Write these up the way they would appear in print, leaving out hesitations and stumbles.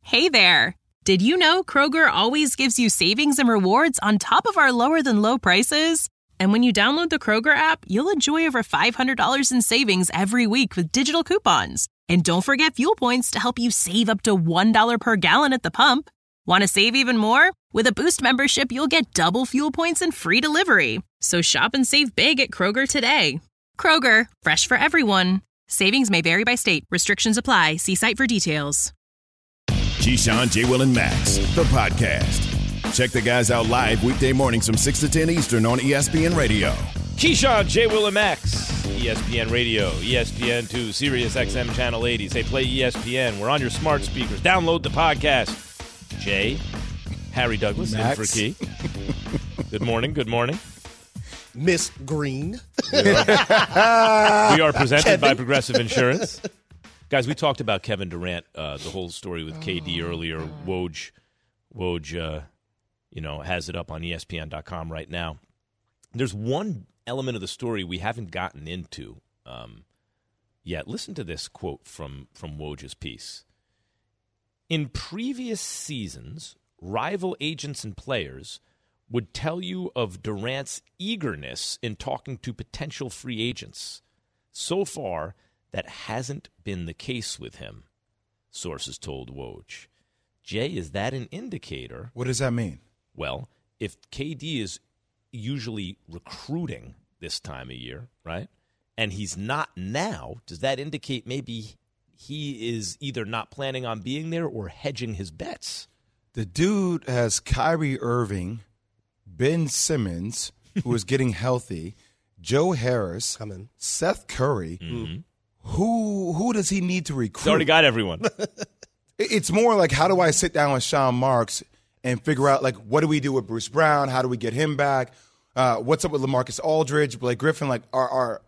Hey there! Did you know Kroger always gives you savings and rewards on top of our lower-than-low prices? And when you download the Kroger app, you'll enjoy over $500 in savings every week with digital coupons. And don't forget fuel points to help you save up to $1 per gallon at the pump. Want to save even more? With a Boost membership, you'll get double fuel points and free delivery. So shop and save big at Kroger today. Kroger, fresh for everyone. Savings may vary by state. Restrictions apply. See site for details. Keyshawn, J. Will, and Max, the podcast. Check the guys out live weekday mornings from 6 to 10 Eastern on ESPN Radio. Keyshawn, J. Will, and Max, ESPN Radio, ESPN2, Sirius XM Channel 80. Say play ESPN. We're on your smart speakers. Download the podcast. Jay, Harry Douglas, Max. in for Key. Good morning, good morning. Miss Green. We are presented by Progressive Insurance. Guys, we talked about Kevin Durant, the whole story with KD earlier. Woj, has it up on ESPN.com right now. There's one element of the story we haven't gotten into yet. Listen to this quote from Woj's piece. In previous seasons, rival agents and players would tell you of Durant's eagerness in talking to potential free agents. So far, that hasn't been the case with him, sources told Woj. Jay, is that an indicator? What does that mean? Well, if KD is usually recruiting this time of year, right, and he's not now, does that indicate maybe he is either not planning on being there or hedging his bets? The dude has Kyrie Irving, Ben Simmons, who is getting healthy, Joe Harris, Seth Curry. Mm-hmm. Who does he need to recruit? He's already got everyone. It's more like, how do I sit down with Sean Marks and figure out, like, what do we do with Bruce Brown? How do we get him back? What's up with LaMarcus Aldridge, Blake Griffin? Like, our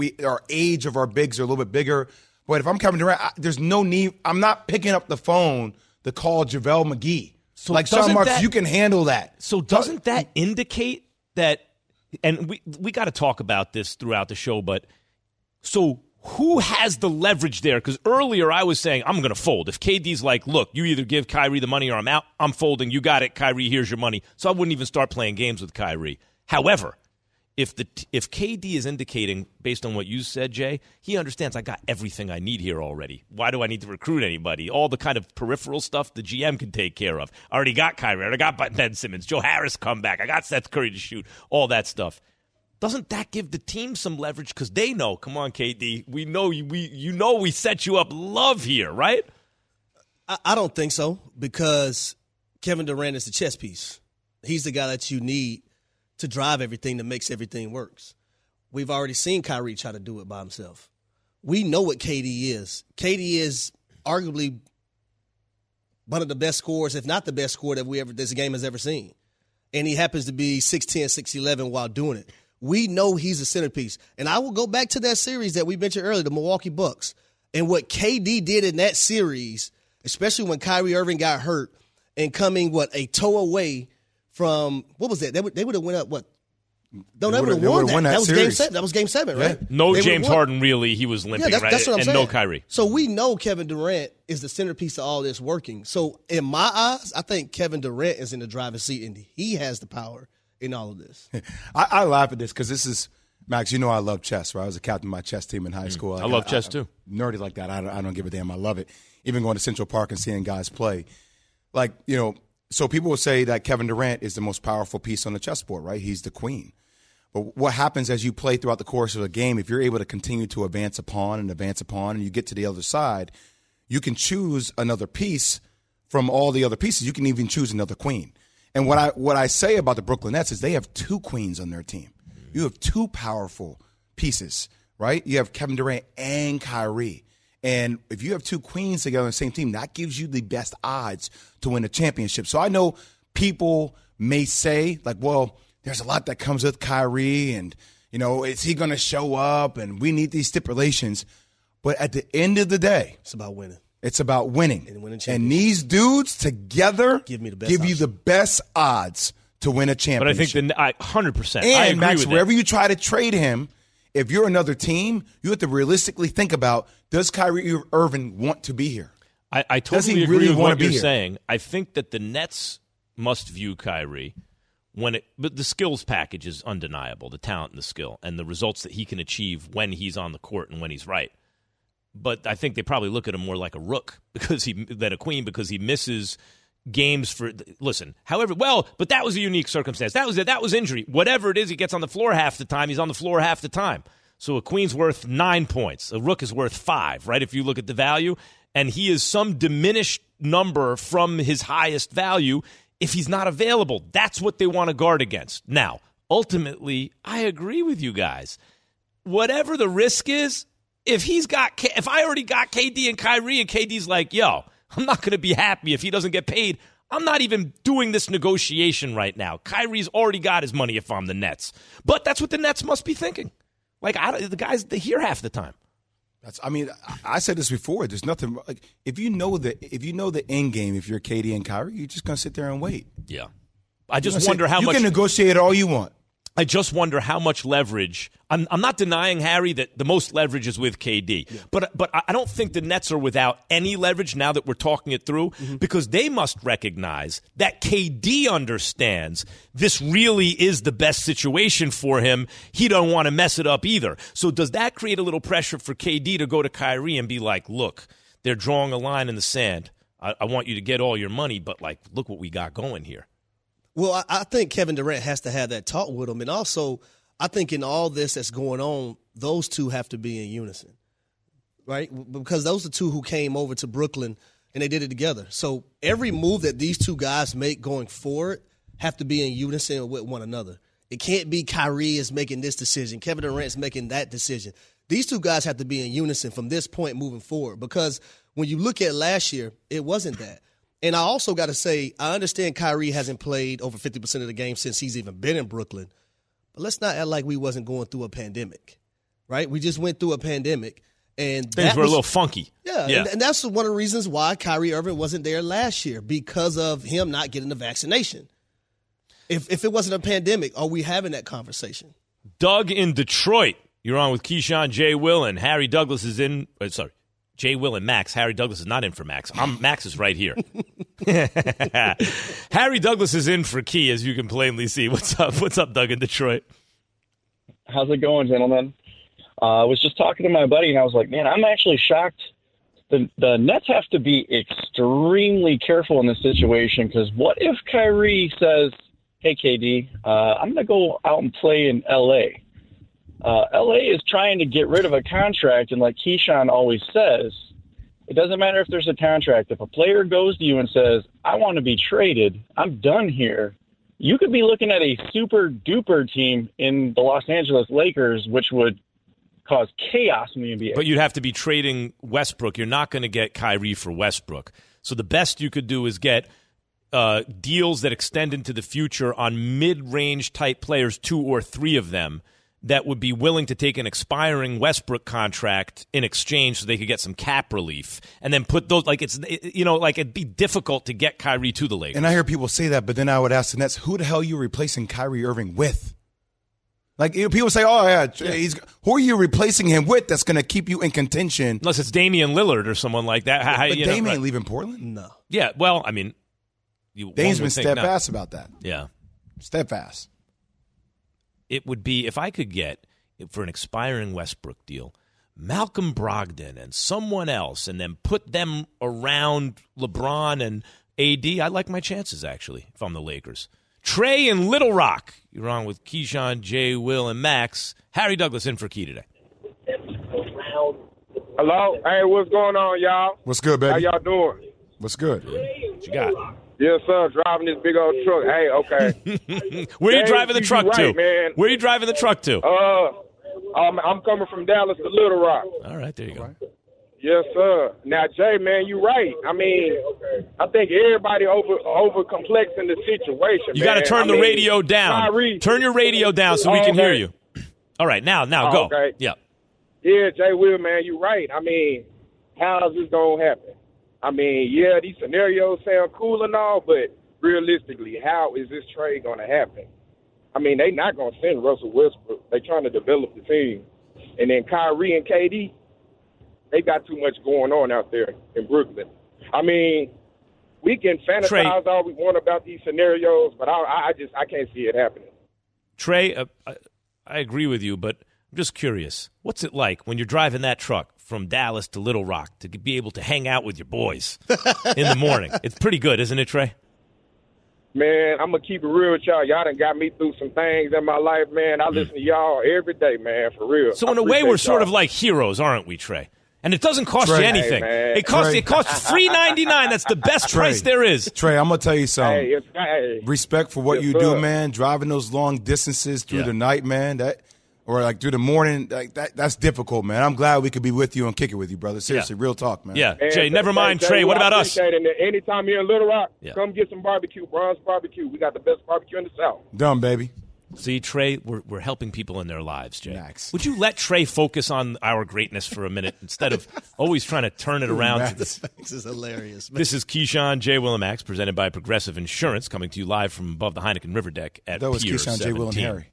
age of our bigs are a little bit bigger. But if I'm Kevin Durant, there's no need. I'm not picking up the phone to call JaVale McGee. So like, Sean Marks, you can handle that. So doesn't that indicate that, and we got to talk about this throughout the show, but so who has the leverage there? Because earlier I was saying I'm going to fold. If KD's like, look, you either give Kyrie the money or I'm out, I'm folding. You got it, Kyrie, here's your money. So I wouldn't even start playing games with Kyrie. However, if KD is indicating, based on what you said, Jay, he understands I got everything I need here already. Why do I need to recruit anybody? All the kind of peripheral stuff the GM can take care of. I already got Kyrie. I already got Ben Simmons. Joe Harris come back. I got Seth Curry to shoot. All that stuff. Doesn't that give the team some leverage? Because they know, come on, KD, we know we set you up love here, right? I don't think so, because Kevin Durant is the chess piece. He's the guy that you need to drive everything that makes everything works. We've already seen Kyrie try to do it by himself. We know what KD is. KD is arguably one of the best scorers, if not the best scorer that this game has ever seen. And he happens to be 6'10", 6'11" while doing it. We know he's a centerpiece. And I will go back to that series that we mentioned earlier, the Milwaukee Bucks. And what KD did in that series, especially when Kyrie Irving got hurt and coming, a toe away from, what was that? They would have went up, what? No, they would have won that. That was Game 7. That was Game 7, right? Yeah. No James Harden, really. He was limping, right? That's what I'm saying. No Kyrie. So we know Kevin Durant is the centerpiece of all this working. So in my eyes, I think Kevin Durant is in the driver's seat, and he has the power in all of this. I laugh at this because this is, Max, you know I love chess, right? I was a captain of my chess team in high school. I love chess too. Nerdy like that. I don't give a damn. I love it. Even going to Central Park and seeing guys play. Like, so people will say that Kevin Durant is the most powerful piece on the chessboard, right? He's the queen. But what happens as you play throughout the course of a game, if you're able to continue to advance a pawn and you get to the other side, you can choose another piece from all the other pieces. You can even choose another queen. And what I say about the Brooklyn Nets is they have two queens on their team. You have two powerful pieces, right? You have Kevin Durant and Kyrie. And if you have two queens together on the same team, that gives you the best odds to win a championship. So I know people may say, like, well, there's a lot that comes with Kyrie and, is he going to show up? And we need these stipulations. But at the end of the day, it's about winning. It's about winning. And these dudes together give you the best odds to win a championship. But I think 100%. And I agree Max, with wherever that. you try to trade him, if you're another team, you have to realistically think about, does Kyrie Irving want to be here? I totally agree with what you're saying. I think that the Nets must view Kyrie but the skills package is undeniable, the talent and the skill, and the results that he can achieve when he's on the court and when he's right. But I think they probably look at him more like a rook than a queen because he misses games for – listen, but that was a unique circumstance. That was injury. Whatever it is, he gets on the floor half the time. He's on the floor half the time. So a queen's worth 9 points. A rook is worth 5, right, if you look at the value. And he is some diminished number from his highest value if he's not available. That's what they want to guard against. Now, ultimately, I agree with you guys. Whatever the risk is, if I already got KD and Kyrie and KD's like, yo, I'm not going to be happy if he doesn't get paid, I'm not even doing this negotiation right now. Kyrie's already got his money if I'm the Nets. But that's what the Nets must be thinking. Like, the guys, they hear half the time. I said this before. There's nothing like if you know the end game. If you're KD and Kyrie, you're just gonna sit there and wait. Yeah, I just wonder how much you can negotiate all you want. I just wonder how much leverage. I'm not denying, Harry, that the most leverage is with KD. Yeah. But I don't think the Nets are without any leverage now that we're talking it through because they must recognize that KD understands this really is the best situation for him. He don't want to mess it up either. So does that create a little pressure for KD to go to Kyrie and be like, look, they're drawing a line in the sand. I want you to get all your money, but, like, look what we got going here. Well, I think Kevin Durant has to have that talk with him. And also, I think in all this that's going on, those two have to be in unison, right? Because those are two who came over to Brooklyn and they did it together. So every move that these two guys make going forward have to be in unison with one another. It can't be Kyrie is making this decision, Kevin Durant is making that decision. These two guys have to be in unison from this point moving forward because when you look at last year, it wasn't that. And I also got to say, I understand Kyrie hasn't played over 50% of the game since he's even been in Brooklyn. But let's not act like we wasn't going through a pandemic, right? We just went through a pandemic. And things were a little funky. Yeah. And that's one of the reasons why Kyrie Irving wasn't there last year, because of him not getting the vaccination. If it wasn't a pandemic, are we having that conversation? Doug in Detroit. You're on with Keyshawn, J. Will, and Harry Douglas is in. J. Will and Max. Harry Douglas is not in for Max. Max is right here. Harry Douglas is in for Key, as you can plainly see. What's up? What's up, Doug in Detroit? How's it going, gentlemen? I was just talking to my buddy, and I was like, man, I'm actually shocked. The Nets have to be extremely careful in this situation, because what if Kyrie says, hey, KD, I'm going to go out and play in L.A.? L.A. is trying to get rid of a contract, and like Keyshawn always says, it doesn't matter if there's a contract. If a player goes to you and says, I want to be traded, I'm done here, you could be looking at a super-duper team in the Los Angeles Lakers, which would cause chaos in the NBA. But you'd have to be trading Westbrook. You're not going to get Kyrie for Westbrook. So the best you could do is get deals that extend into the future on mid-range type players, 2 or 3 of them, that would be willing to take an expiring Westbrook contract in exchange so they could get some cap relief, and then put those, it'd be difficult to get Kyrie to the Lakers. And I hear people say that, but then I would ask the Nets, who the hell are you replacing Kyrie Irving with? Like, people say, oh, yeah. Who are you replacing him with that's going to keep you in contention? Unless it's Damian Lillard or someone like that. But Damian ain't leaving Portland? No. Yeah, well, I mean. Dame's been steadfast about that. Yeah. Steadfast. It would be, if I could get, for an expiring Westbrook deal, Malcolm Brogdon and someone else, and then put them around LeBron and AD, I like my chances, actually, if I'm the Lakers. Trey in Little Rock. You're on with Keyshawn, Jay, Will, and Max. Harry Douglas in for Key today. Hello? Hey, what's going on, y'all? What's good, baby? How y'all doing? What's good? What you got? Yes, sir. Driving this big old truck. Hey, okay. Where are you driving the truck to? Man. Where are you driving the truck to? I'm coming from Dallas to Little Rock. All right, there you go. Yes, sir. Now, Jay, man, you're right. I mean, I think everybody over complexing the situation. You got to turn the radio down. Kyrie. Turn your radio down so we can hear you. All right, now go. Okay. Yeah. Yeah, Jay Will, man, you're right. I mean, how is this going to happen? I mean, yeah, these scenarios sound cool and all, but realistically, how is this trade going to happen? I mean, they not going to send Russell Westbrook. They trying to develop the team. And then Kyrie and KD, they got too much going on out there in Brooklyn. I mean, we can fantasize Trey, all we want about these scenarios, but I can't see it happening. Trey, I agree with you, but I'm just curious. What's it like when you're driving that truck from Dallas to Little Rock to be able to hang out with your boys in the morning? It's pretty good, isn't it, Trey? Man, I'm going to keep it real with y'all. Y'all done got me through some things in my life, man. I listen to y'all every day, man, for real. So in a way, we're sort of like heroes, aren't we, Trey? And it doesn't cost you anything. Hey, it costs $3.99. That's the best price there is. Trey, I'm going to tell you something. Hey. Respect for what you do, man. Driving those long distances through the night, man. Or like through the morning, like that's difficult, man. I'm glad we could be with you and kick it with you, brother. Seriously, real talk, man. Yeah, Jay, never mind, Trey. What about us? Anytime you're in Little Rock, come get some barbecue, Bronze Barbecue. We got the best barbecue in the South. Done, baby. See, Trey, we're helping people in their lives, Jay. Max. Would you let Trey focus on our greatness for a minute instead of always trying to turn it around? This is hilarious. Man. This is Keyshawn, J. Will, and Max, presented by Progressive Insurance, coming to you live from above the Heineken River Deck at That was Pier Keyshawn, 17. J. Will, and Harry.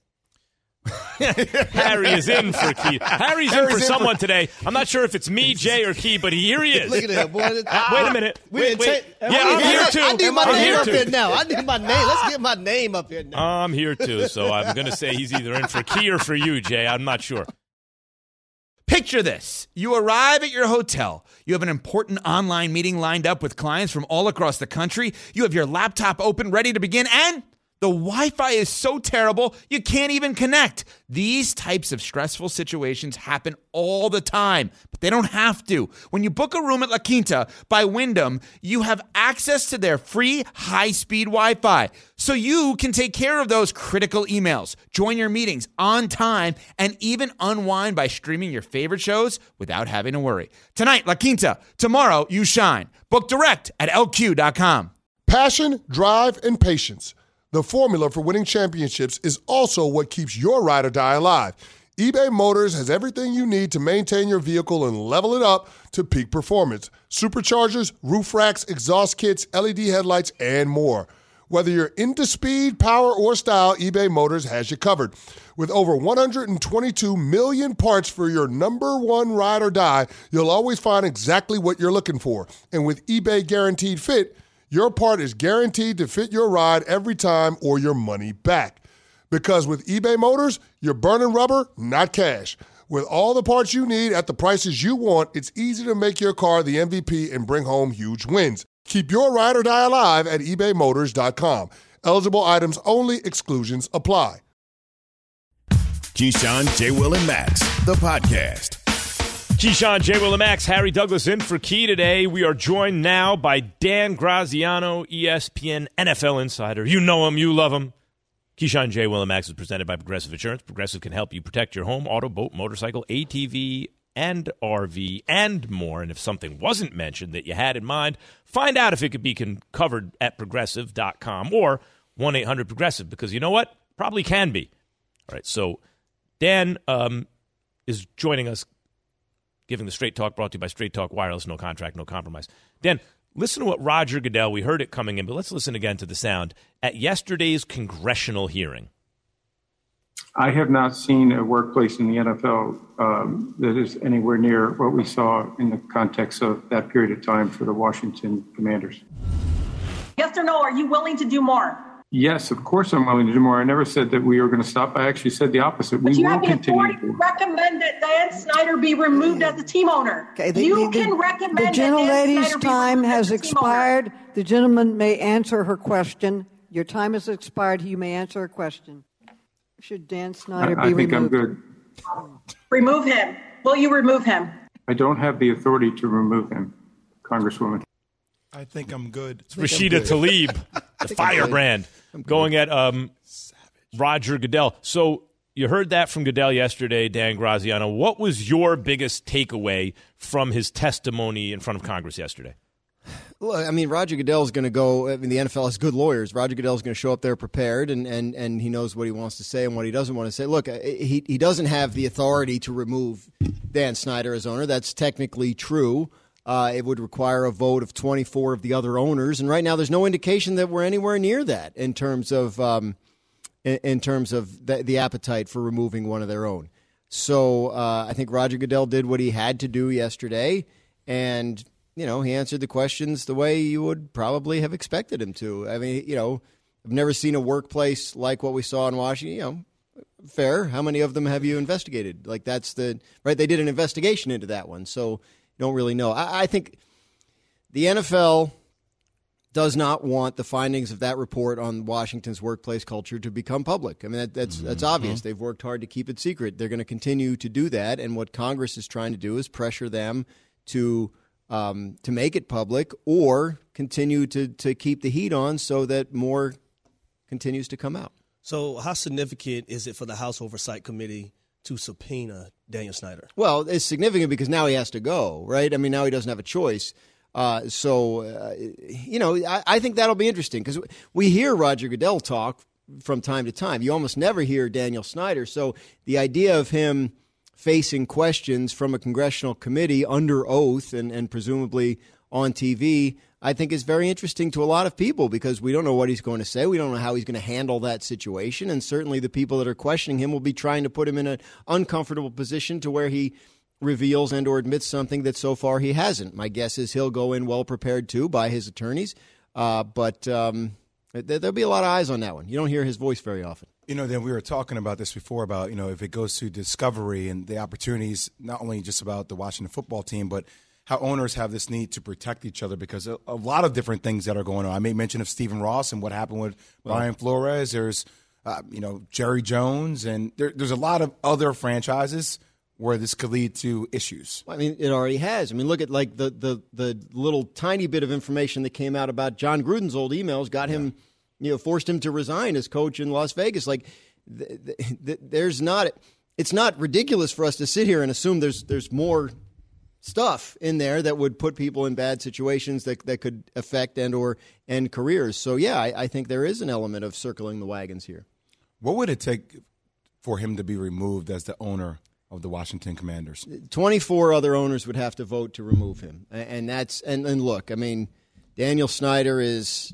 Harry is in for Key. Harry's in for someone today. I'm not sure if it's me, Jay, or Key, but here he is. Look at that, boy. Wait a minute. Wait. I'm here too. I need my I'm name here up too. here now. I need my name. Let's get my name up here now. I'm here too, so I'm going to say he's either in for Key or for you, Jay. I'm not sure. Picture this. You arrive at your hotel. You have an important online meeting lined up with clients from all across the country. You have your laptop open, ready to begin, and the Wi-Fi is so terrible, you can't even connect. These types of stressful situations happen all the time, but they don't have to. When you book a room at La Quinta by Wyndham, you have access to their free high-speed Wi-Fi, so you can take care of those critical emails, join your meetings on time, and even unwind by streaming your favorite shows without having to worry. Tonight, La Quinta. Tomorrow, you shine. Book direct at LQ.com. Passion, drive, and patience. The formula for winning championships is also what keeps your ride or die alive. eBay Motors has everything you need to maintain your vehicle and level it up to peak performance. Superchargers, roof racks, exhaust kits, LED headlights, and more. Whether you're into speed, power, or style, eBay Motors has you covered. With over 122 million parts for your number one ride or die, you'll always find exactly what you're looking for. And with eBay Guaranteed Fit, your part is guaranteed to fit your ride every time or your money back. Because with eBay Motors, you're burning rubber, not cash. With all the parts you need at the prices you want, it's easy to make your car the MVP and bring home huge wins. Keep your ride or die alive at ebaymotors.com. Eligible items only. Exclusions apply. Keyshawn, J. Will, and Max, the podcast. Keyshawn, J. Will, and Max, Harry Douglas in for Key today. We are joined now by Dan Graziano, ESPN NFL insider. You know him, you love him. Keyshawn, J. Will, and Max is presented by Progressive Insurance. Progressive can help you protect your home, auto, boat, motorcycle, ATV, and RV, and more. And if something wasn't mentioned that you had in mind, find out if it could be covered at Progressive.com or 1-800-PROGRESSIVE, because you know what? Probably can be. All right, so Dan is joining us, giving the Straight Talk, brought to you by Straight Talk Wireless, no contract, no compromise. Dan, listen to what Roger Goodell, we heard it coming in, but let's listen again to the sound, at yesterday's congressional hearing. I have not seen a workplace in the NFL that is anywhere near what we saw in the context of that period of time for the Washington Commanders. Yes or no, are you willing to do more? Yes, of course I'm willing to do more. I never said that we were going to stop. I actually said the opposite. But we you will have the continue authority to recommend that Dan Snyder be removed as the team owner. Okay, you can recommend the gentlelady's time has expired. Owner. The gentleman may answer her question. Your time has expired. You may answer her question. Should Dan Snyder be removed? I think I'm good. Remove him. Will you remove him? I don't have the authority to remove him, Congresswoman. I think I'm good. It's Rashida Tlaib, the firebrand, going at Roger Goodell. So you heard that from Goodell yesterday, Dan Graziano. What was your biggest takeaway from his testimony in front of Congress yesterday? Well, I mean, Roger Goodell's going to go. I mean, the NFL has good lawyers. Roger Goodell's going to show up there prepared, and he knows what he wants to say and what he doesn't want to say. Look, he doesn't have the authority to remove Dan Snyder as owner. That's technically true. It would require a vote of 24 of the other owners, and right now there's no indication that we're anywhere near that in terms of the appetite for removing one of their own. So I think Roger Goodell did what he had to do yesterday, and he answered the questions the way you would probably have expected him to. I mean, I've never seen a workplace like what we saw in Washington. Fair. How many of them have you investigated? Like that's right. They did an investigation into that one, so you don't really know. I think the NFL does not want the findings of that report on Washington's workplace culture to become public. I mean, that's obvious. They've worked hard to keep it secret. They're going to continue to do that, and what Congress is trying to do is pressure them to make it public or continue to keep the heat on so that more continues to come out. So how significant is it for the House Oversight Committee to subpoena Daniel Snyder? Well, it's significant because now he has to go, right? I mean, now he doesn't have a choice. I think that'll be interesting because we hear Roger Goodell talk from time to time. You almost never hear Daniel Snyder. So the idea of him facing questions from a congressional committee under oath and presumably on TV, I think is very interesting to a lot of people because we don't know what he's going to say. We don't know how he's going to handle that situation. And certainly the people that are questioning him will be trying to put him in an uncomfortable position to where he reveals and or admits something that so far he hasn't. My guess is he'll go in well prepared too by his attorneys. But there'll be a lot of eyes on that one. You don't hear his voice very often. Then we were talking about this before about, if it goes to discovery and the opportunities, not only just about the Washington football team, but how owners have this need to protect each other because a lot of different things that are going on. I made mention of Stephen Ross and what happened with Brian Flores. There's, Jerry Jones, and there's a lot of other franchises where this could lead to issues. I mean, it already has. I mean, look at like the little tiny bit of information that came out about John Gruden's old emails got him, forced him to resign as coach in Las Vegas. Like, it's not ridiculous for us to sit here and assume there's more stuff in there that would put people in bad situations that could affect and or end careers. So, yeah, I think there is an element of circling the wagons here. What would it take for him to be removed as the owner of the Washington Commanders? 24 other owners would have to vote to remove him. And look, I mean, Daniel Snyder is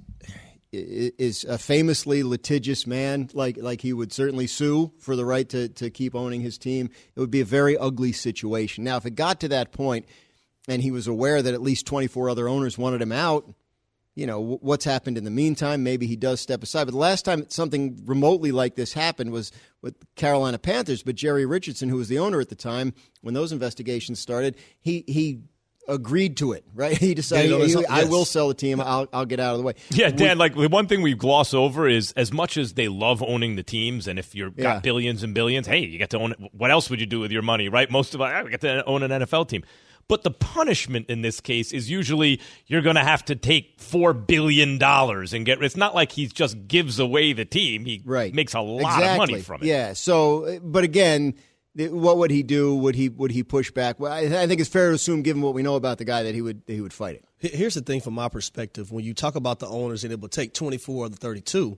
a famously litigious man. Like he would certainly sue for the right to keep owning his team. It would be a very ugly situation. Now, if it got to that point and he was aware that at least 24 other owners wanted him out, what's happened in the meantime? Maybe he does step aside. But the last time something remotely like this happened was with Carolina Panthers. But Jerry Richardson, who was the owner at the time when those investigations started, he agreed to it, right? He decided, I will sell the team. I'll get out of the way. Yeah, Dan, the one thing we gloss over is as much as they love owning the teams, and if you've got billions and billions, hey, you get to own it. What else would you do with your money, right? Most of us get to own an NFL team. But the punishment in this case is usually you're going to have to take $4 billion and get. It's not like he just gives away the team. He makes a lot of money from it. Yeah. So, but again, what would he do? Would he push back? Well, I think it's fair to assume, given what we know about the guy, that he would fight it. Here's the thing from my perspective: when you talk about the owners, and it would take 24 of the 32.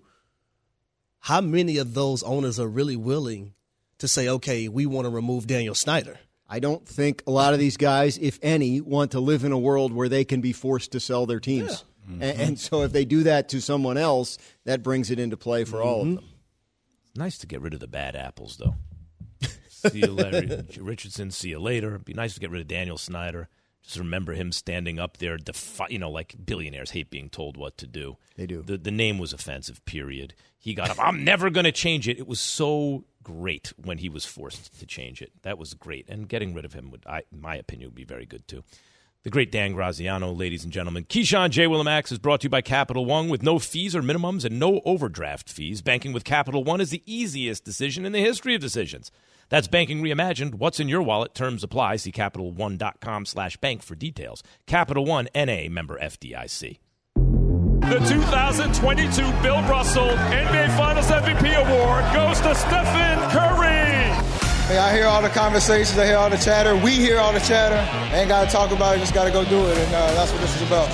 How many of those owners are really willing to say, "Okay, we want to remove Daniel Snyder"? I don't think a lot of these guys, if any, want to live in a world where they can be forced to sell their teams. Yeah. Mm-hmm. And so if they do that to someone else, that brings it into play for all of them. It's nice to get rid of the bad apples, though. See you later, Richardson. See you later. It'd be nice to get rid of Daniel Snyder. Just remember him standing up there, like billionaires hate being told what to do. They do. The name was offensive, period. He got up, I'm never going to change it. It was so great when he was forced to change it. That was great. And getting rid of him, in my opinion, would be very good, too. The great Dan Graziano, ladies and gentlemen. Keyshawn, J. Will, and Max is brought to you by Capital One with no fees or minimums and no overdraft fees. Banking with Capital One is the easiest decision in the history of decisions. That's banking reimagined. What's in your wallet? Terms apply. See CapitalOne.com/bank for details. Capital One, N.A., member FDIC. The 2022 Bill Russell NBA Finals MVP Award goes to Stephen Curry. Hey, I hear all the conversations. I hear all the chatter. We hear all the chatter. Ain't got to talk about it. Just got to go do it. And that's what this is about.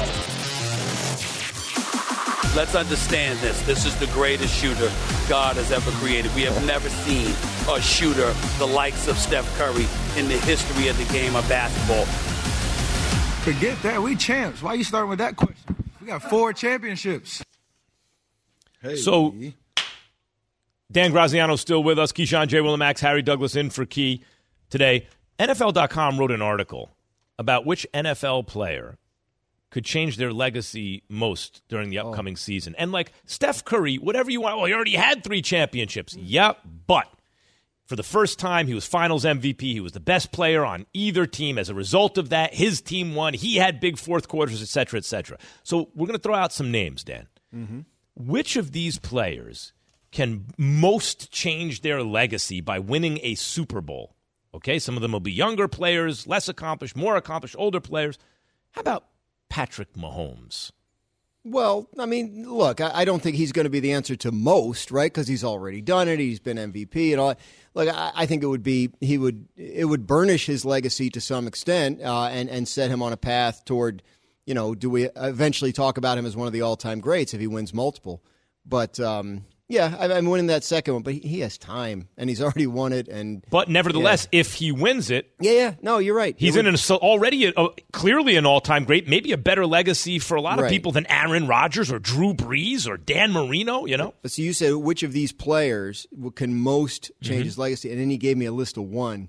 Let's understand this. This is the greatest shooter God has ever created. We have never seen a shooter the likes of Steph Curry in the history of the game of basketball. Forget that. We champs. Why are you starting with that question? We got 4 championships. Hey. So, Dan Graziano still with us. Keyshawn, J. Will, and Max, Harry Douglas in for Key today. NFL.com wrote an article about which NFL player could change their legacy most during the upcoming season? And like Steph Curry, whatever you want. Well, he already had 3 championships. Yep, but for the first time, he was Finals MVP. He was the best player on either team. As a result of that, his team won. He had big fourth quarters, et cetera, et cetera. So we're going to throw out some names, Dan. Mm-hmm. Which of these players can most change their legacy by winning a Super Bowl? Okay, some of them will be younger players, less accomplished, more accomplished, older players. How about Patrick Mahomes? Well, I mean, look, I don't think he's going to be the answer to most, right? Because he's already done it. He's been MVP and all. Look, I think it would burnish his legacy to some extent and set him on a path toward, do we eventually talk about him as one of the all-time greats if he wins multiple? But yeah, I'm winning that second one, but he has time, and he's already won it. But nevertheless, if he wins it... Yeah, no, you're right. He's already clearly an all-time great, maybe a better legacy for a lot of people than Aaron Rodgers or Drew Brees or Dan Marino, But so you said which of these players can most change his legacy, and then he gave me a list of one.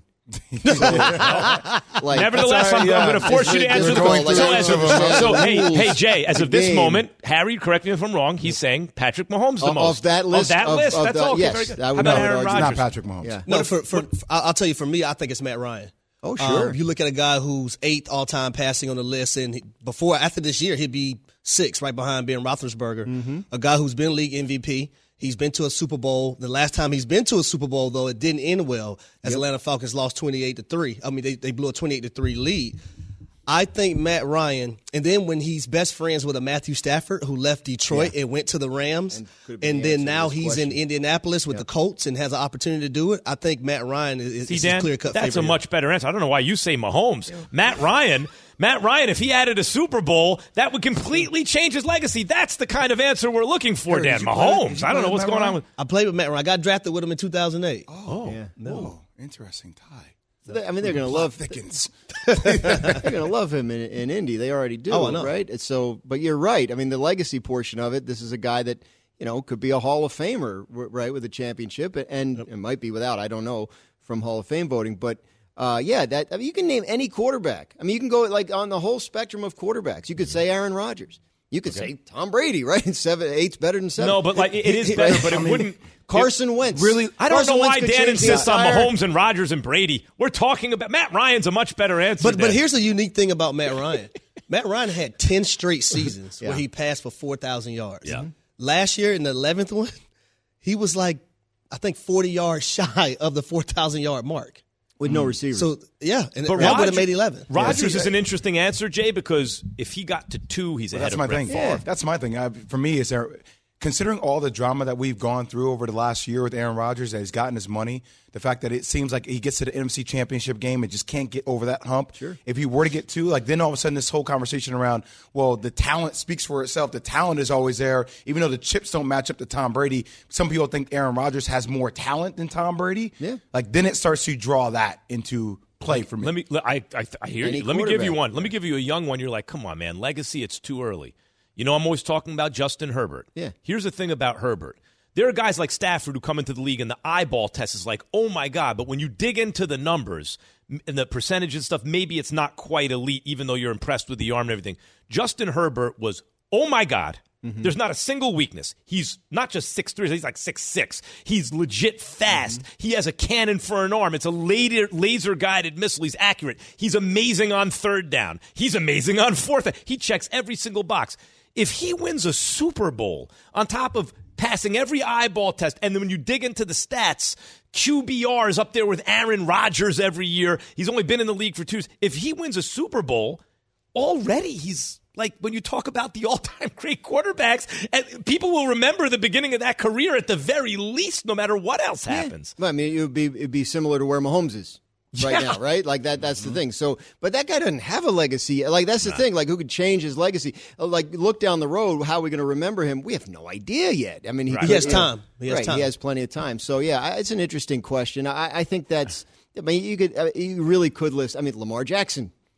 Nevertheless, I'm going to force you to answer the question. So, hey, Jay, as of this moment, Harry, correct me if I'm wrong, he's saying Patrick Mahomes the most. Of that list? That's all. Yes, very good. How about Aaron Rodgers? Not Patrick Mahomes. Yeah. No, I'll tell you, for me, I think it's Matt Ryan. Oh, sure. You look at a guy who's 8th all-time passing on the list, and after this year, he'd be 6th, right behind Ben Roethlisberger. Mm-hmm. A guy who's been league MVP. He's been to a Super Bowl. The last time he's been to a Super Bowl, though, it didn't end well as Atlanta Falcons lost 28-3. I mean, they blew a 28-3 lead. I think Matt Ryan, and then when he's best friends with a Matthew Stafford who left Detroit and went to the Rams, and then now he's in Indianapolis with the Colts and has an opportunity to do it, I think Matt Ryan is a clear-cut favorite. That's a much better answer. I don't know why you say Mahomes. Yeah. Matt Ryan, if he added a Super Bowl, that would completely change his legacy. That's the kind of answer we're looking for, Dan. Mahomes. I don't know what's going on with... I played with Matt Ryan. I got drafted with him in 2008. Oh, yeah. No. Interesting tie. I mean, they're going to love Thickens. They're going to love him in Indy. They already do, right? So, but you're right. I mean, the legacy portion of it. This is a guy that could be a Hall of Famer, right, with a championship, and it might be without. I don't know from Hall of Fame voting, but you can name any quarterback. I mean, you can go on the whole spectrum of quarterbacks. You could say Aaron Rodgers. You could say Tom Brady, right? 8's better than 7. No, but it is better, but it wouldn't. Carson Wentz. Really? I don't know why Dan insists on Mahomes and Rodgers and Brady. We're talking about Matt Ryan's a much better answer. But here's the unique thing about Matt Ryan. Matt Ryan had 10 straight seasons where he passed for 4,000 yards. Yeah. Last year in the 11th one, he was 40 yards shy of the 4,000-yard mark. With no receivers. So, and that would have made 11. Rodgers is an interesting answer, Jay, because if he got to 2, he's ahead of Brett Favre. Yeah. That's my thing. For me, is there... Considering all the drama that we've gone through over the last year with Aaron Rodgers, that he's gotten his money, the fact that it seems like he gets to the NFC Championship game and just can't get over that hump. Sure. If he were to get 2, then all of a sudden this whole conversation around, well, the talent speaks for itself. The talent is always there. Even though the chips don't match up to Tom Brady, some people think Aaron Rodgers has more talent than Tom Brady. Yeah. Then it starts to draw that into play for me. I hear you. Let me give you one. Let me give you a young one. You're like, come on, man. Legacy, it's too early. I'm always talking about Justin Herbert. Yeah. Here's the thing about Herbert. There are guys like Stafford who come into the league and the eyeball test is like, oh, my God. But when you dig into the numbers and the percentage and stuff, maybe it's not quite elite, even though you're impressed with the arm and everything. Justin Herbert was, oh, my God. Mm-hmm. There's not a single weakness. He's not just 6'3", he's like 6'6". He's legit fast. Mm-hmm. He has a cannon for an arm. It's a laser-guided missile. He's accurate. He's amazing on 3rd down. He's amazing on 4th down. He checks every single box. If he wins a Super Bowl on top of passing every eyeball test, and then when you dig into the stats, QBR is up there with Aaron Rodgers every year. He's only been in the league for 2 years. If he wins a Super Bowl, already he's when you talk about the all-time great quarterbacks, and people will remember the beginning of that career at the very least, no matter what else happens. I mean, it'd be similar to where Mahomes is. Right now, right? That's the thing. So, but that guy doesn't have a legacy. That's the thing. Who could change his legacy? Look down the road. How are we going to remember him? We have no idea yet. I mean, he has time. He has plenty of time. So, it's an interesting question. I think that's. I mean, you really could list. I mean, Lamar Jackson.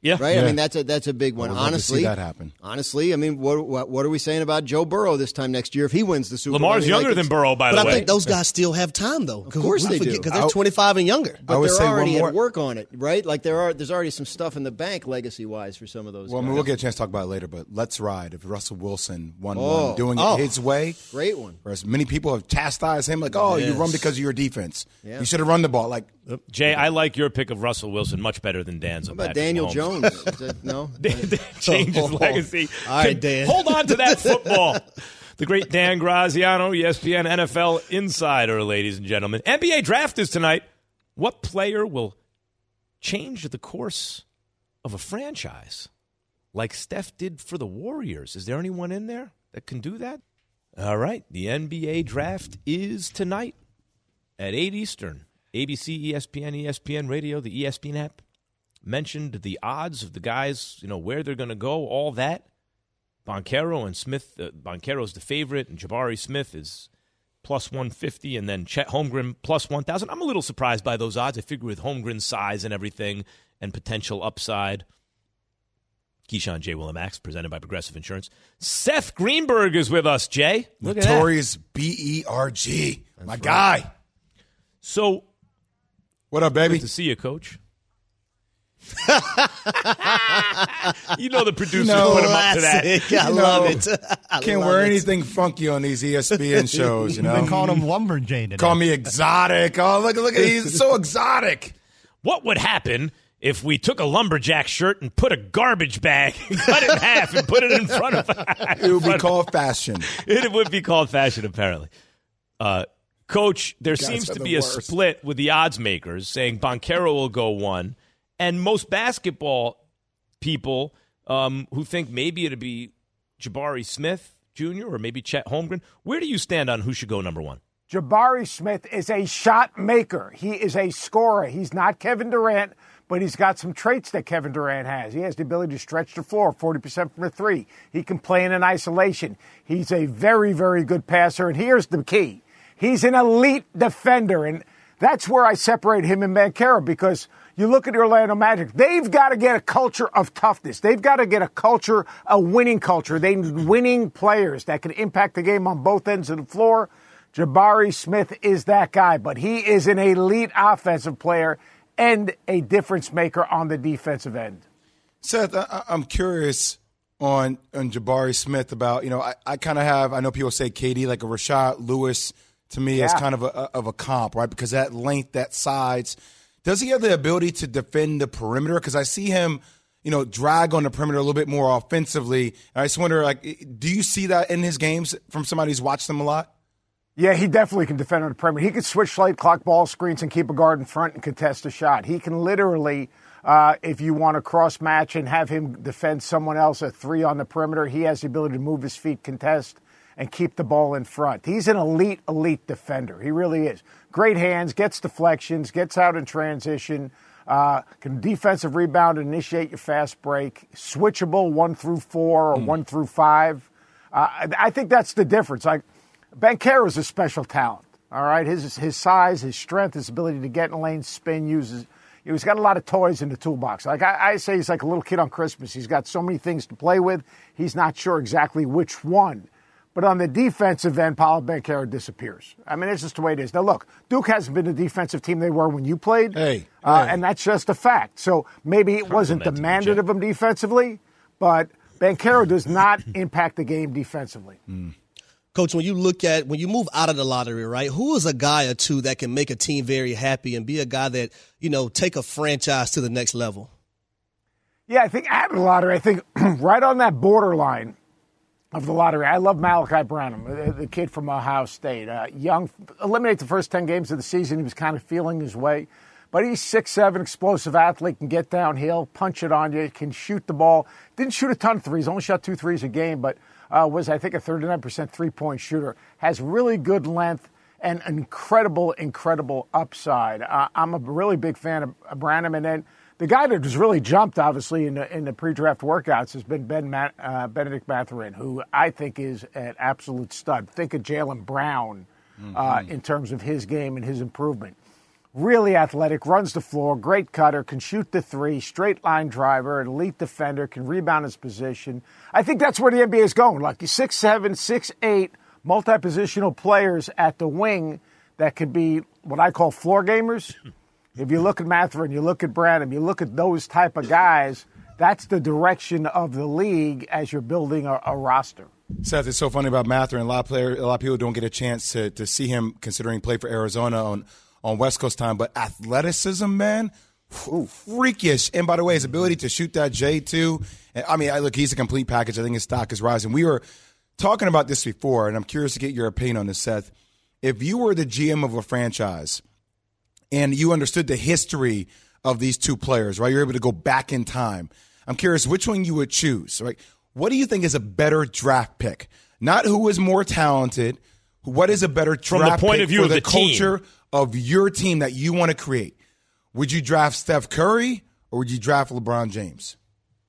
Yeah. Right? Yeah. I mean, that's a big one. Well, we'd love to honestly, see that happen. Honestly, I mean, what are we saying about Joe Burrow this time next year if he wins the Super Bowl? Lamar's younger than Burrow, by the way. But I think those guys still have time, though. Of course they do. Because they're 25 and younger. But they're already at work on it, right? Like there's already some stuff in the bank legacy-wise for some of those guys. I mean, we'll get a chance to talk about it later, but let's ride. If Russell Wilson won one, doing it his way. Great one. Whereas many people have chastised him, like, you run because of your defense. Yeah. You should have run the ball. Like, Jay, I like your pick of Russell Wilson much better than Dan's. What about Daniel Jones? No? Change his legacy. All right, Dan. Hold on to that football. The great Dan Graziano, ESPN NFL insider, ladies and gentlemen. NBA draft is tonight. What player will change the course of a franchise like Steph did for the Warriors? Is there anyone in there that can do that? All right. The NBA draft is tonight at 8 Eastern. ABC, ESPN, ESPN Radio, the ESPN app. Mentioned the odds of the guys, where they're going to go, all that. Banchero and Smith, Banchero's the favorite, and Jabari Smith is plus 150, and then Chet Holmgren plus 1,000. I'm a little surprised by those odds. I figure with Holmgren's size and everything and potential upside. Keyshawn, J. Will, and Max, presented by Progressive Insurance. Seth Greenberg is with us, Jay. Look Notorious B-E-R-G. My right. Guy. So, what up, baby? Good to see you, Coach. The producers put him up to that. I love it. Can't wear anything funky on these ESPN shows. You've been calling him Lumberjane today. Call me exotic. Oh, look at he's so exotic. What would happen if we took a lumberjack shirt and put a garbage bag, cut it in half, and put it in front of it? Would be called fashion. It would be called fashion, apparently. Coach, there seems to be a split with the odds makers saying Banchero will go 1. And most basketball people who think maybe it'd be Jabari Smith Jr. or maybe Chet Holmgren. Where do you stand on who should go number 1? Jabari Smith is a shot maker. He is a scorer. He's not Kevin Durant, but he's got some traits that Kevin Durant has. He has the ability to stretch the floor 40% from the three. He can play in isolation. He's a very, very good passer. And here's the key. He's an elite defender. And that's where I separate him and Banchero, because you look at the Orlando Magic, they've got to get a culture of toughness. They've got to get a winning culture. They need winning players that can impact the game on both ends of the floor. Jabari Smith is that guy, but he is an elite offensive player and a difference maker on the defensive end. Seth, I'm curious on Jabari Smith about, I kind of have, I know people say KD like a Rashad Lewis to me as kind of a comp, right? Because that length, that size. Does he have the ability to defend the perimeter? Because I see him, drag on the perimeter a little bit more offensively. And I just wonder, do you see that in his games from somebody who's watched them a lot? Yeah, he definitely can defend on the perimeter. He can switch late clock ball screens and keep a guard in front and contest a shot. He can literally, if you want to cross match and have him defend someone else at 3 on the perimeter, he has the ability to move his feet, contest, and keep the ball in front. He's an elite defender. He really is. Great hands, gets deflections, gets out in transition, can defensive rebound, initiate your fast break, switchable 1 through 4 or 1 through 5. I think that's the difference. Banchero is a special talent, all right? His size, his strength, his ability to get in lane, spin, he's got a lot of toys in the toolbox. I say he's like a little kid on Christmas. He's got so many things to play with. He's not sure exactly which one. But on the defensive end, Paolo Banchero disappears. I mean, it's just the way it is. Now, look, Duke hasn't been the defensive team they were when you played. And that's just a fact. So maybe it wasn't demanded of him defensively, but Banchero does not impact the game defensively. Coach, when you move out of the lottery, right, who is a guy or two that can make a team very happy and be a guy that, take a franchise to the next level? Yeah, I think out of the lottery, right on that borderline of the lottery, I love Malachi Branham, the kid from Ohio State. Young, eliminate the first 10 games of the season. He was kind of feeling his way. But he's 6'7", explosive athlete, can get downhill, punch it on you, can shoot the ball. Didn't shoot a ton of threes, only shot 2 threes a game, but was, I think, a 39% three-point shooter. Has really good length and incredible upside. I'm a really big fan of Branham. And then the guy that has really jumped, obviously, in the pre-draft workouts has been Benedict Mathurin, who I think is an absolute stud. Think of Jaylen Brown in terms of his game and his improvement. really athletic, runs the floor, great cutter, can shoot the three, straight line driver, an elite defender, can rebound his position. I think that's where the NBA is going. Like 6'7", 6'8", multi-positional players at the wing that could be what I call floor gamers. If you look at Mathurin, you look at Branham, you look at those type of guys, that's the direction of the league as you're building a roster. Seth, it's so funny about Mathurin. A lot of people don't get a chance to see him considering he played for Arizona on West Coast time. But athleticism, man, freakish. And by the way, his ability to shoot that J too. I mean, look, he's a complete package. I think his stock is rising. We were talking about this before, and I'm curious to get your opinion on this, Seth. If you were the GM of a franchise and you understood the history of these two players, right? You're able to go back in time. I'm curious which one you would choose, right? What do you think is a better draft pick? Not who is more talented. What is a better draft pick from the point of view of the culture of your team that you want to create? Would you draft Steph Curry or would you draft LeBron James?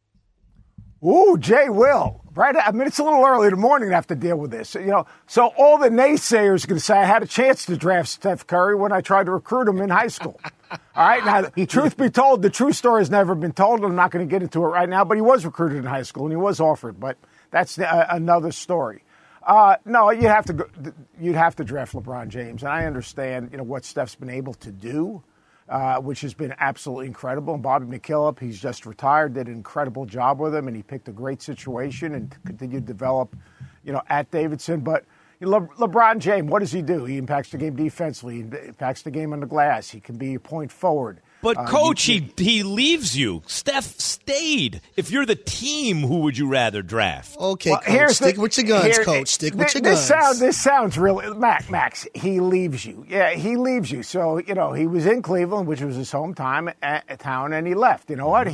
Ooh, Jay Will. Right? I mean, it's a little early in the morning to have to deal with this. So all the naysayers are going to say I had a chance to draft Steph Curry when I tried to recruit him in high school. All right? Now, truth be told, the true story has never been told. I'm not going to get into it right now, but he was recruited in high school and he was offered. But that's another story. No, you'd have to draft LeBron James, and I understand what Steph's been able to do, which has been absolutely incredible. And Bobby McKillop, he's just retired, did an incredible job with him, and he picked a great situation and continued to develop, at Davidson. But LeBron James, what does he do? He impacts the game defensively. He impacts the game on the glass. He can be a point forward. But, Coach, he leaves you. Steph stayed. If you're the team, who would you rather draft? Okay, Coach, stick with your guns, Coach. Stick with your guns. This sounds really – Max, he leaves you. Yeah, he leaves you. So, he was in Cleveland, which was his hometown, and he left. You know what?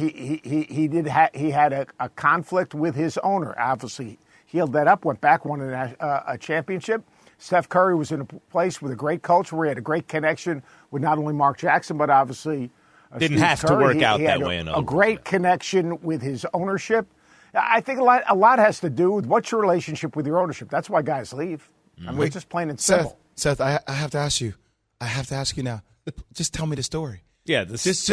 He had a conflict with his owner. Obviously, healed that up, went back, won a championship. Steph Curry was in a place with a great culture where he had a great connection with not only Mark Jackson, but obviously didn't Steve have Curry. to work out he that had way. A great connection with his ownership. I think a lot has to do with what's your relationship with your ownership. That's why guys leave. I mean, it's just plain and simple. Seth, I have to ask you. I have to ask you now. Just tell me the story. Yeah, just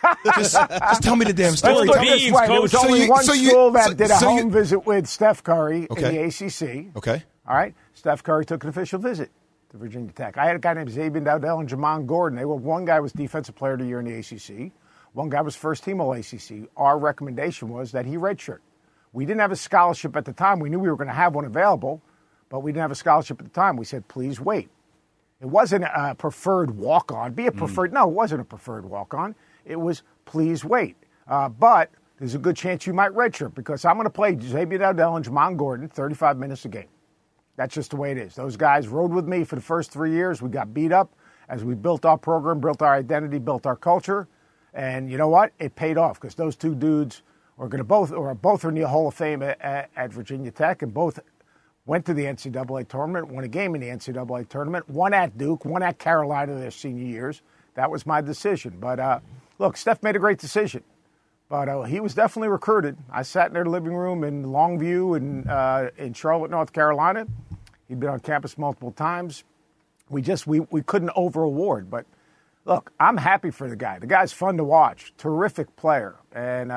tell me the damn story. There was only one school that did a home visit with Steph Curry in the ACC. Okay. All right. Steph Curry took an official visit to Virginia Tech. I had a guy named Xavier Dowdell and Jamon Gordon. One guy was Defensive Player of the Year in the ACC. One guy was first team All-ACC. Our recommendation was that he redshirt. We didn't have a scholarship at the time. We knew we were going to have one available, but we didn't have a scholarship at the time. We said, please wait. It wasn't a preferred walk-on. No, it wasn't a preferred walk-on. It was please wait. But there's a good chance you might redshirt because I'm going to play Xavier Dowdell and Jamon Gordon 35 minutes a game. That's just the way it is. Those guys rode with me for the first 3 years. We got beat up as we built our program, built our identity, built our culture. And you know what? It paid off because those two dudes are both are in the Hall of Fame at Virginia Tech, and both went to the NCAA tournament, won a game in the NCAA tournament, one at Duke, one at Carolina their senior years. That was my decision. But look, Steph made a great decision. But he was definitely recruited. I sat in their living room in Longview in Charlotte, North Carolina. He'd been on campus multiple times. We couldn't over-award. But, look, I'm happy for the guy. The guy's fun to watch. Terrific player. And,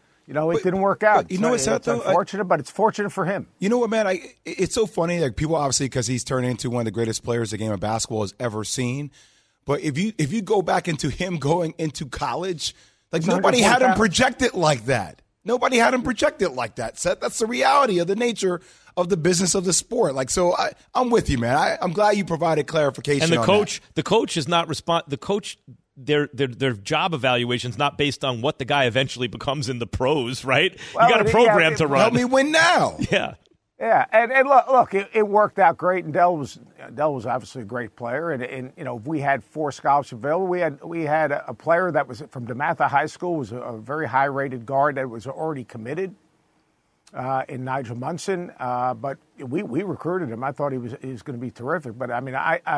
it didn't work out. You know what's It's unfortunate, but it's fortunate for him. You know what, man? It's so funny. Like people obviously, because he's turned into one of the greatest players the game of basketball has ever seen. But if you go back into him going into college – like, nobody had him projected like that. Nobody had him projected like that, Seth. That's the reality of the nature of the business of the sport. Like, so I'm with you, man. I'm glad you provided clarification. And the coach is not the coach. Their job evaluation is not based on what the guy eventually becomes in the pros, right? Well, you got a program to run. Help me win now. Yeah. Yeah, and look, it worked out great, and Dell was obviously a great player, and if we had 4 scholarships available, we had a player that was from DeMatha High School, was a very high-rated guard that was already committed in Nigel Munson, but we recruited him. I thought he was going to be terrific, but I mean,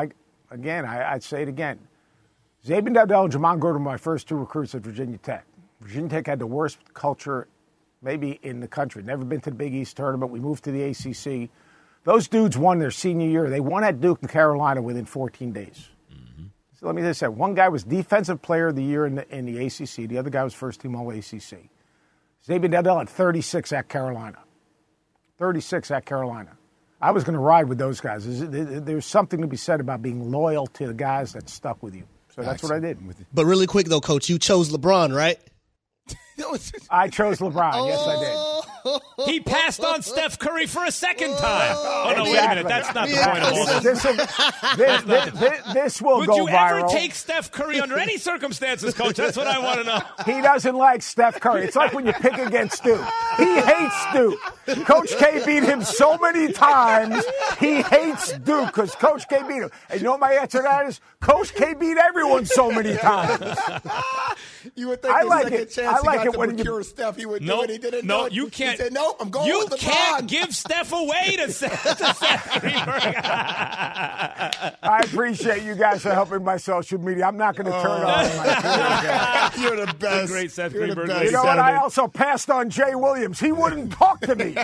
I'd say it again. Xavier Dowdell and Jamon Gordon were my first 2 recruits at Virginia Tech. Virginia Tech had the worst culture maybe in the country. Never been to the Big East tournament. We moved to the ACC. Those dudes won their senior year. They won at Duke and Carolina within 14 days. Mm-hmm. So let me just say, one guy was Defensive Player of the Year in the ACC. The other guy was first-team All-ACC. Xavier Dowdell had 36 at Carolina. 36 at Carolina. I was going to ride with those guys. There's something to be said about being loyal to the guys that stuck with you. So that's what I did. But really quick, though, Coach, you chose LeBron, right? I chose LeBron. Yes, I did. He passed on Steph Curry for a second time. Oh, no, wait a minute. That's not the point of all this. This will Would go viral. Would you ever take Steph Curry under any circumstances, Coach? That's what I want to know. He doesn't like Steph Curry. It's like when you pick against Stu. He hates Stu. Coach K beat him so many times, he hates Duke because Coach K beat him. And you know what my answer to that is? Coach K beat everyone so many times. You would think I like it. I like it when you Steph. He would do it. He didn't do it. You can't. He said, no, I'm going with LeBron. You can't give Steph away to Seth Greenberg. I appreciate you guys for helping my social media. I'm not going to turn on my Twitter. You're the best. Great Seth You're Greenberg. You know what? I also passed on Jay Williams. He wouldn't talk to me.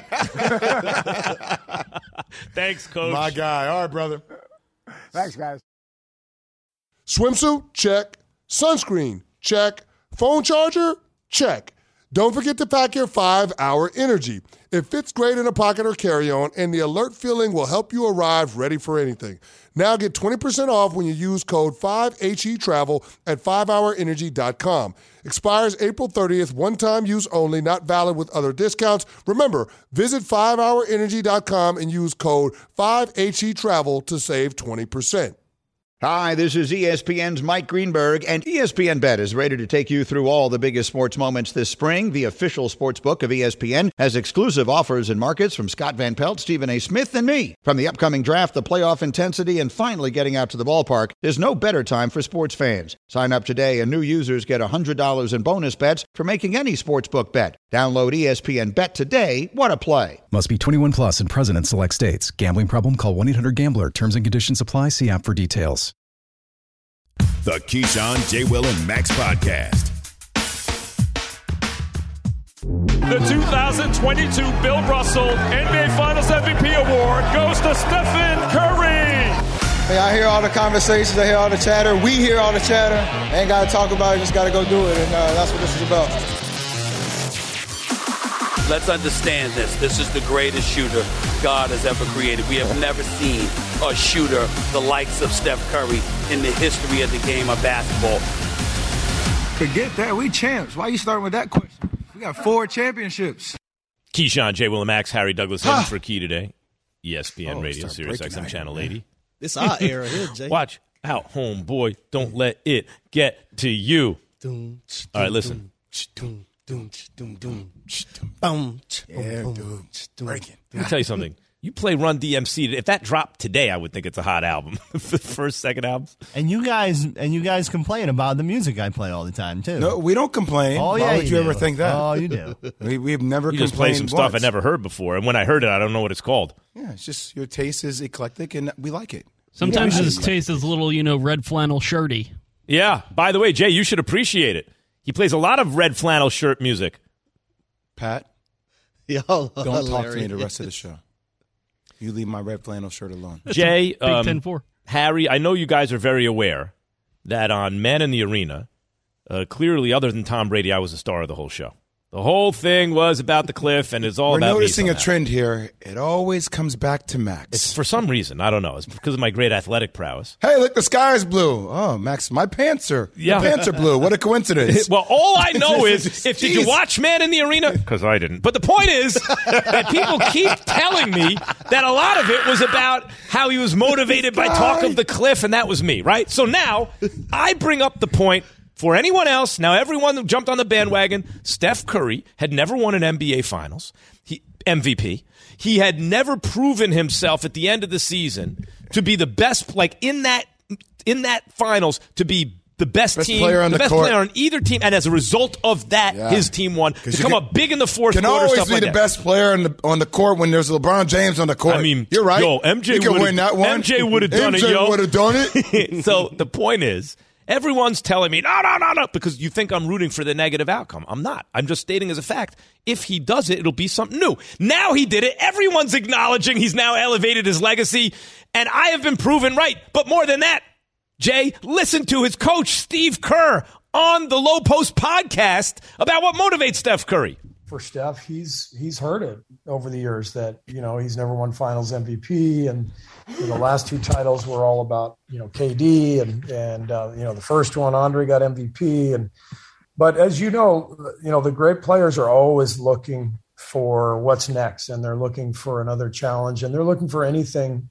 Thanks, Coach. My guy. All right, brother. Thanks, guys. Swimsuit? Check. Sunscreen? Check. Phone charger? Check. Don't forget to pack your 5-Hour Energy. It fits great in a pocket or carry-on, and the alert feeling will help you arrive ready for anything. Now get 20% off when you use code 5HETRAVEL at 5hourenergy.com. Expires April 30th, one-time use only, not valid with other discounts. Remember, visit 5hourenergy.com and use code 5HETRAVEL to save 20%. Hi, this is ESPN's Mike Greenberg, and ESPN Bet is ready to take you through all the biggest sports moments this spring. The official sports book of ESPN has exclusive offers and markets from Scott Van Pelt, Stephen A. Smith, and me. From the upcoming draft, the playoff intensity, and finally getting out to the ballpark, there's no better time for sports fans. Sign up today, and new users get $100 in bonus bets for making any sportsbook bet. Download ESPN Bet today. What a play. Must be 21 plus and present in select states. Gambling problem? Call 1-800-GAMBLER. Terms and conditions apply. See app for details. The Keyshawn, J. Will, and Max podcast. The 2022 Bill Russell NBA Finals MVP award goes to Stephen Curry. Hey, I hear all the conversations, I hear all the chatter. We hear all the chatter. Ain't got to talk about it, just got to go do it. And that's what this is about. Let's understand this. This is the greatest shooter God has ever created. We have never seen a shooter the likes of Steph Curry in the history of the game of basketball. Forget that. We champs. Why are you starting with that question? We got 4 championships. Keyshawn, J. Will, and Max, Harry Douglas in for Key today. ESPN Radio, Sirius XM Channel 80. This our era here, Jay. Watch out, homeboy. Don't let it get to you. All right, listen. Breaking. Let me tell you something. You play Run DMC. If that dropped today, I would think it's a hot album. The first, second albums. And you guys complain about the music I play all the time too. No, we don't complain. Oh yeah, why would you ever think that? Oh, you do. We've never. You just play some stuff I never heard before, and when I heard it, I don't know what it's called. Yeah, it's just your taste is eclectic, and we like it. Sometimes his taste is a little, red flannel shirty. Yeah. By the way, Jay, you should appreciate it. He plays a lot of red flannel shirt music. Pat, don't talk to me the rest of the show. You leave my red flannel shirt alone. Jay, Big 10-4. Harry, I know you guys are very aware that on Man in the Arena, clearly, other than Tom Brady, I was the star of the whole show. The whole thing was about the cliff, and it's all about me. We're noticing a somehow. trend here. It always comes back to Max. It's for some reason. I don't know. It's because of my great athletic prowess. Hey, look, the sky is blue. Oh, Max, my pants are blue. What a coincidence. Well, all I know is, did you watch Man in the Arena? Because I didn't. But the point is that people keep telling me that a lot of it was about how he was motivated by talk of the cliff, and that was me, right? So now I bring up the point for anyone else. Now, everyone that jumped on the bandwagon, Steph Curry had never won an NBA Finals, MVP. He had never proven himself at the end of the season to be the best, like in that Finals, to be the best team, player on the best court. player on either team, and as a result of that, his team won. To come up big in the fourth quarter, quarter, always stuff be like the that. best player on the court when there's LeBron James on the court. I mean, you're right. Yo, MJ you can would've- win that one. MJ would have done it, yo. MJ would have done it. So the point is, everyone's telling me, no, because you think I'm rooting for the negative outcome. I'm not. I'm just stating as a fact. If he does it, it'll be something new. Now he did it. Everyone's acknowledging he's now elevated his legacy, and I have been proven right. But more than that, Jay, listen to his coach, Steve Kerr, on the Low Post podcast about what motivates Steph Curry. For Steph, he's heard it over the years that, he's never won Finals MVP, and the last 2 titles were all about, KD and the first one, Andre got MVP. But as the great players are always looking for what's next, and they're looking for another challenge, and they're looking for anything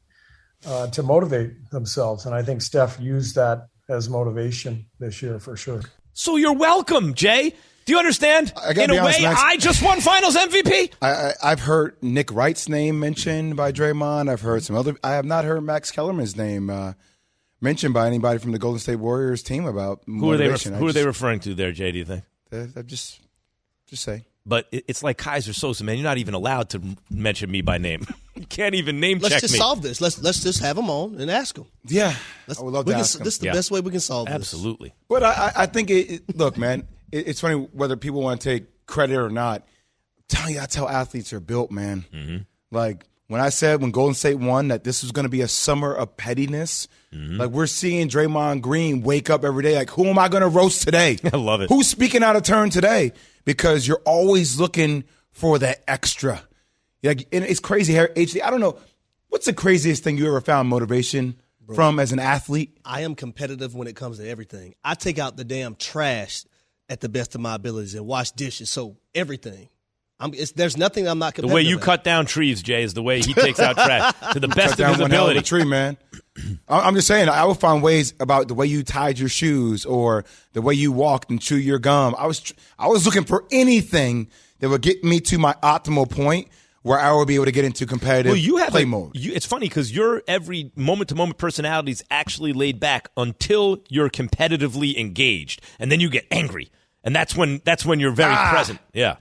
to motivate themselves. And I think Steph used that as motivation this year for sure. So you're welcome, Jay. Do you understand? In a way, Max, I just won Finals MVP. I've heard Nick Wright's name mentioned by Draymond. I've heard some other. I have not heard Max Kellerman's name mentioned by anybody from the Golden State Warriors team about motivation. Who are they referring to there, Jay? Do you think? I just say. But it's like Kaiser Sosa, man. You're not even allowed to mention me by name. You can't even name check me. Let's just solve this. Let's just have them on and ask them. Yeah, I would love to ask them. This is the best way we can solve this. Absolutely. But I think look, man. It's funny whether people want to take credit or not. I'm telling you, that's how athletes are built, man. Mm-hmm. Like when I said when Golden State won that this was going to be a summer of pettiness, like we're seeing Draymond Green wake up every day like, who am I going to roast today? I love it. Who's speaking out of turn today? Because you're always looking for that extra. Like, and it's crazy, HD. I don't know. What's the craziest thing you ever found motivation from as an athlete? I am competitive when it comes to everything. I take out the damn trash at the best of my abilities and wash dishes. So everything. There's nothing I'm not competitive The way you at. cut down trees, Jay, is the way he takes out trash to the best of his ability. A tree, man. I'm just saying, I would find ways about the way you tied your shoes or the way you walked and chewed your gum. I was looking for anything that would get me to my optimal point where I would be able to get into competitive play mode. It's funny because your every moment-to-moment personality is actually laid back until you're competitively engaged, and then you get angry, and that's when you're very present. Yeah.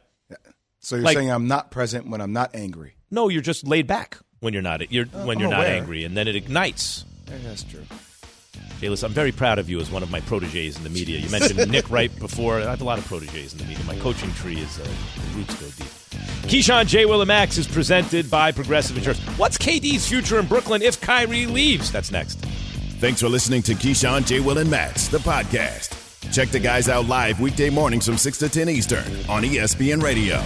So you're saying I'm not present when I'm not angry? No, you're just laid back when you're not. When you're not angry, and then it ignites. Yeah, that's true. Jay, listen, I'm very proud of you as one of my proteges in the media. You mentioned Nick Wright before. I have a lot of proteges in the media. My coaching tree is the roots go deep. Keyshawn, J. Will, and Max is presented by Progressive Insurance. What's KD's future in Brooklyn if Kyrie leaves? That's next. Thanks for listening to Keyshawn, J. Will, and Max, the podcast. Check the guys out live weekday mornings from 6 to 10 Eastern on ESPN Radio.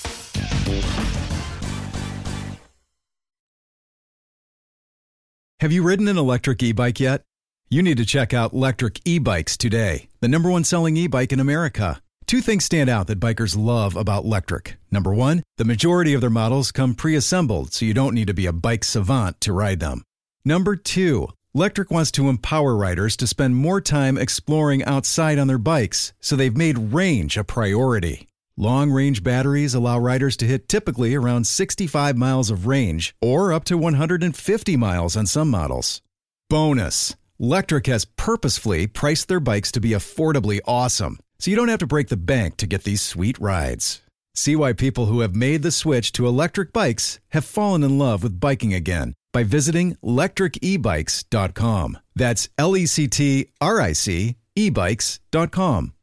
Have you ridden an electric e-bike yet? You need to check out Lectric E-Bikes today, the #1 selling e-bike in America. 2 things stand out that bikers love about Lectric. Number 1, the majority of their models come pre-assembled, so you don't need to be a bike savant to ride them. Number 2, Lectric wants to empower riders to spend more time exploring outside on their bikes, so they've made range a priority. Long-range batteries allow riders to hit typically around 65 miles of range or up to 150 miles on some models. Bonus, Lectric has purposefully priced their bikes to be affordably awesome, so you don't have to break the bank to get these sweet rides. See why people who have made the switch to electric bikes have fallen in love with biking again by visiting lectricebikes.com. That's LECTRIC ebikes.com.